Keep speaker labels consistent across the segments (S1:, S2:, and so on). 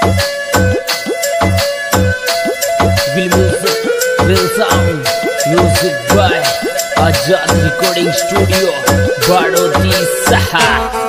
S1: Will sound music by Azad Recording Studio, Badoti Saha.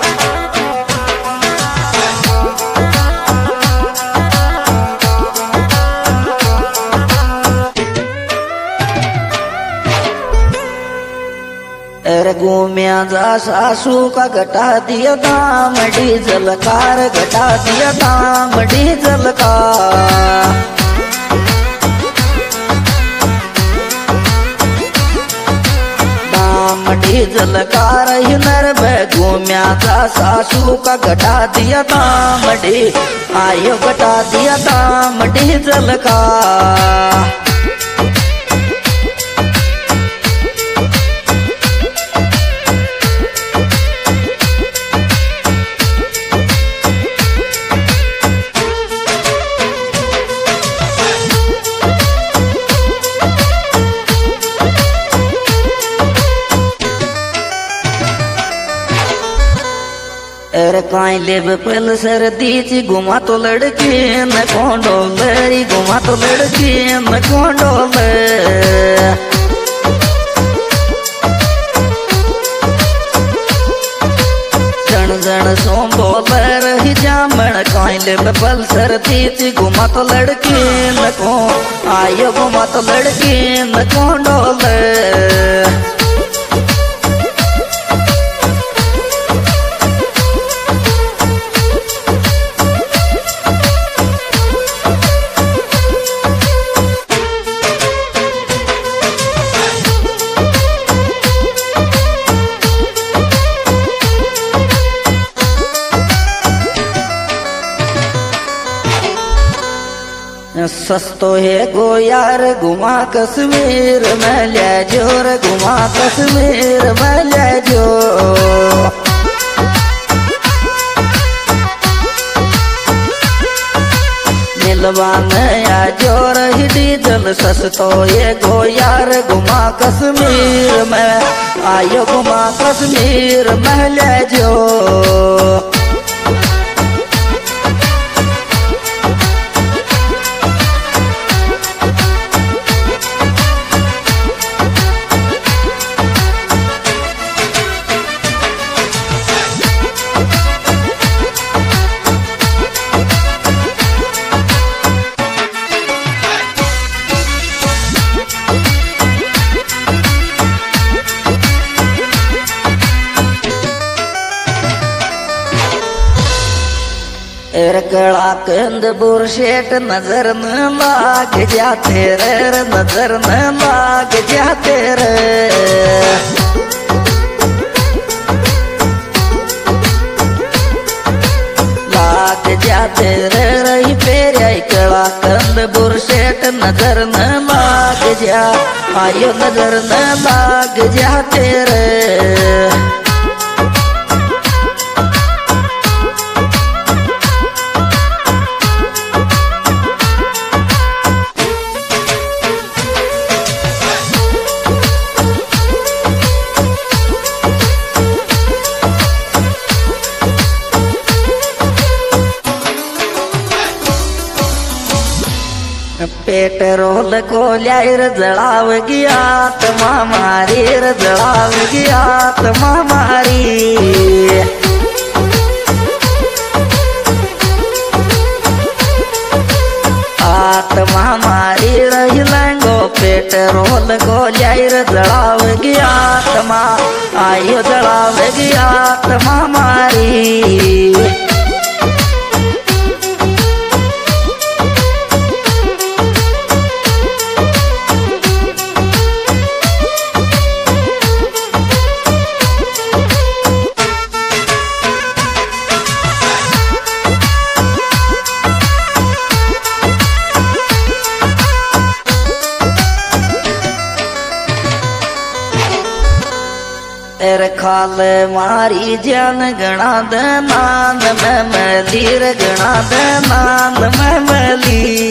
S2: घूमिया जा सासू का घटा दिया दाम डीजल कार घटा दिया दाम डीजल का दाम डीजल कार नर घूमिया जा सासू का घटा दिया दाम आयो घटा दिया दाम डीजल का काई लेब पल सर्दी ची घुमा तो लड़की न कोंडोले घुमा तो लड़की न कोंडोले जन जन सोंबोले रही जामण काई लेब पल सर्दी ची घुमा तो लड़की न को आयो घुमा तो लड़की न कोंडोले सस्तो है गो यार घुमा कश्मीर में ले जोर घुमा कश्मीर में ले जो मिलवाने आ जोर ही डीजल सस्तो है गो यार घुमा कश्मीर में आयो घुमा कश्मीर में ले जो कड़ा कंद बुरशेट नजर न लाग जाते रे नजर न लाग जाते रे लाग जाते रे रही पेरे कड़ा कंद बुरशेट नजर न लाग जा आयो नजर न लाग जाते रे पेट्रोल को ल्यार जड़ाव गया तमा मारी जड़ाव गया तमा मारी आत्मा मारी रही लंगो पेट्रोल को ल्यार जड़ाव गया तमा आयो जड़ाव गया तमा मारी खाल मारी जान गणा दनान में मलीर गणा दनान में मली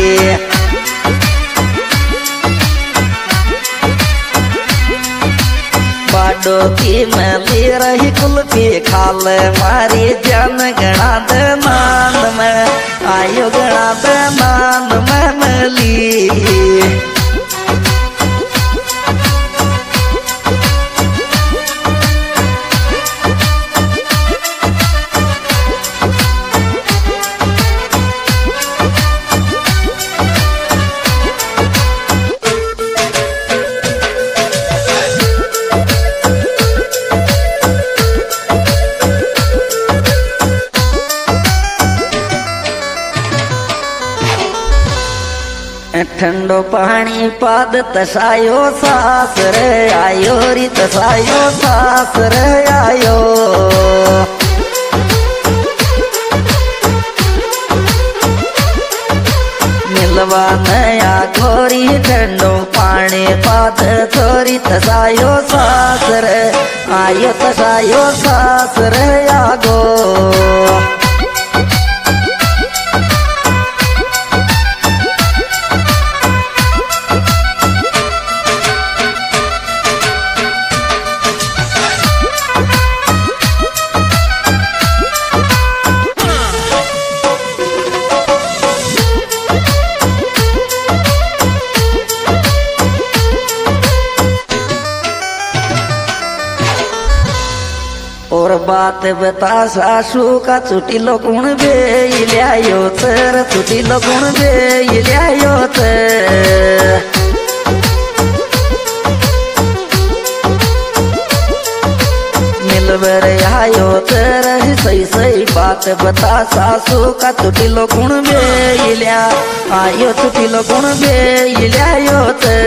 S2: बाडो की मली रही कुल्फी खाल मारी जान गणा दनान में आयो ठंडो पानी पाद तसायो सास रे आयो री तसायो सास रे आयो मिलवा नया गोरी ठंडो पानी पाद थोरी तसायो सास रे आयो तसायो सास रे आगो और बात बता सासू का छुट्टी लो गुण बे लियायो तर छुट्टी लो गुण बे लियायो मिलवर आयो तर सही सही बात बता सासू का छुट्टी लो गुण बे लिया आयो छुट्टी लो गुण बे लियायो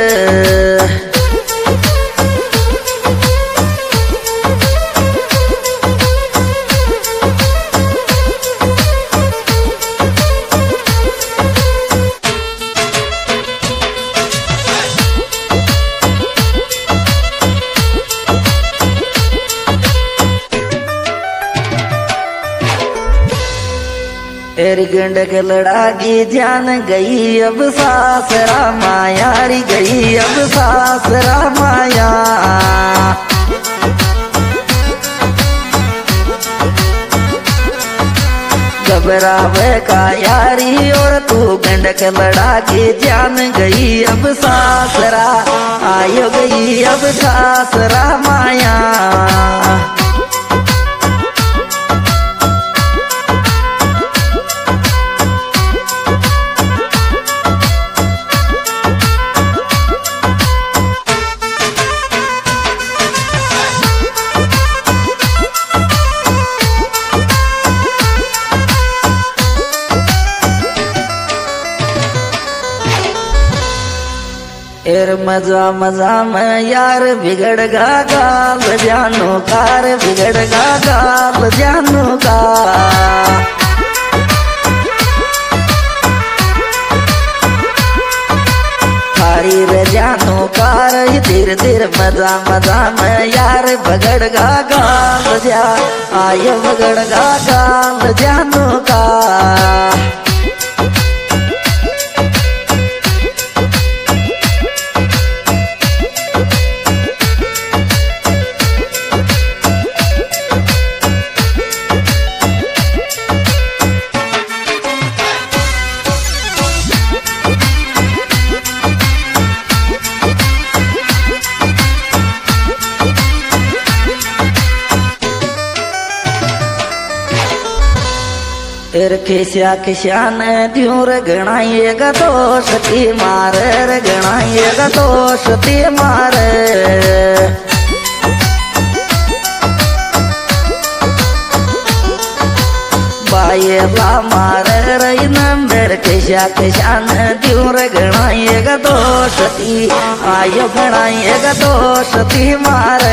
S2: तेरी गंड के लड़ागी जान गई अब सासरा मायारी गई अब सासरा माया घबरावे का यारी और तू गंड के लड़ागी जान गई अब सासरा आयो गई अब सासरा माया एर मजा मजा में यार बिगड़गा गाल जानू कार बिगड़गा गाल जानू का खारी रे जानू कार धीरे धीरे मजा मजा में यार बिगड़गा गाल जा आयो बिगड़गा गाल जानू का एर खिस्या खिस्यान द्यूर गणाइएगा तो सती मारे रे गणाइएगा तो सती मारे बाये बा मारे रे नंबर खिस्या खिस्यान द्यूर गणाइएगा तो सती आयो गणाइएगा तो सती मारे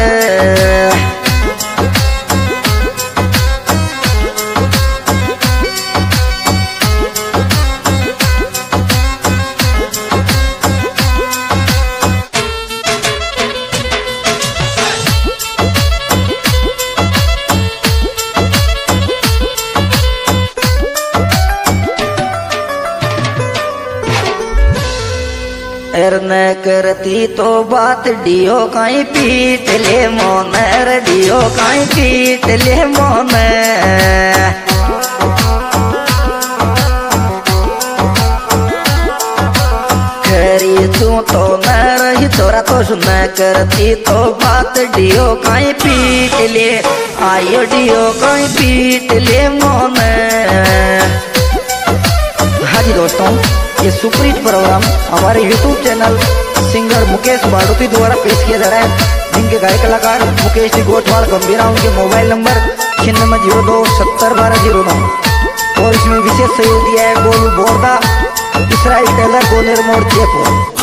S2: एर न करती तो बात डियो काई पीट ले मोनर डियो काई पीट ले मोन खरी तू तो न रही तोरा तो सुन करती तो बात डियो काई पीट ले आयो डियो काई पीट ले मोन। हाँ जी दोस्तों, ये सुपरहिट प्रोग्राम हमारे YouTube channel singer Mukesh Baroti द्वारा पेश किया जा रहा है, जिनके गायक कलाकार मुकेश जी गोठवाल गंभीरा, उनके मोबाइल नंबर 9602 70 12 09 और इसमें विशेष सहयोग दिया है गोलू बोरदा इसराइल टेलर गोनेर मोड़ जयपुर।